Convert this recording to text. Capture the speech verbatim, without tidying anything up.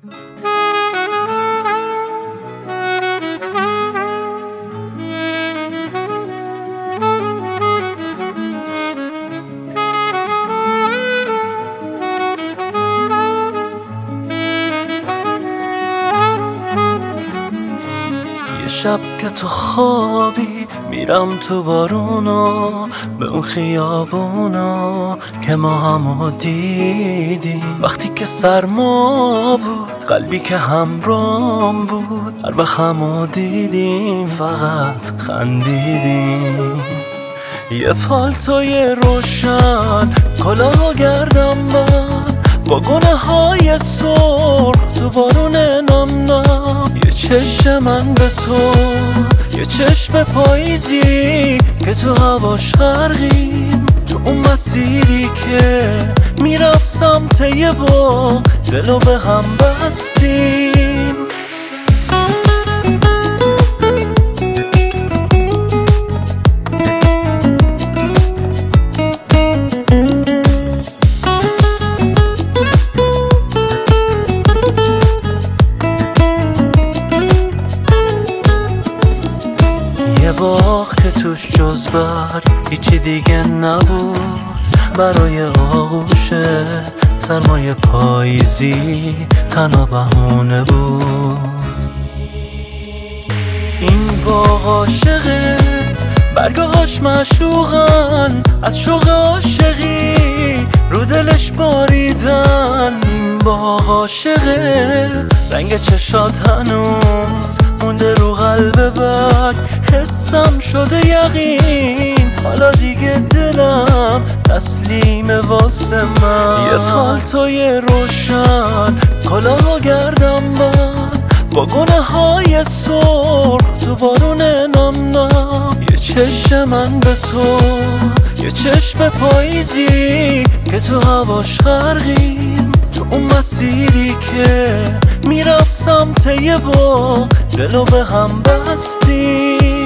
شب که تو خوابی میرم تو بارونا، به اون خیابونا که ما همو دیدیم. وقتی که سرما بود قلبی که همرام بود، هر وقت همو دیدیم فقط خندیدیم. یه پالتوی روشن، کلاه و گردن بند، با گونه های سرخ تو بارون نم نم. یه چشم من به تو، یه چشم پاییزی که تو هواش غرقیم. تو اون مسیری که میرفت سمت یه باغ، دلو به هم بستیم. باغ که توش جز برگ هیچی دیگه نبود، برای آغوش سرمای پاییزی تنها بهونه بود. این باغ عاشقه، برگاهاش معشوقن، از شوق عاشقی رو دلش باریدن. این باغ عاشقه، رنگ چشات هنوز مونده رو قلب برگ. حسم شده یقین، حالا دیگه دلم تسلیم واسه من. یه پالتوی روشن، کلاه و گردن بند، با گونه های سرخ تو بارون نم نم. یه چشم من به تو، یه چشم پاییزی که تو هواش غرقیم. تو اون مسیری که میرفت سمت یه باغ، دلو به هم بستیم.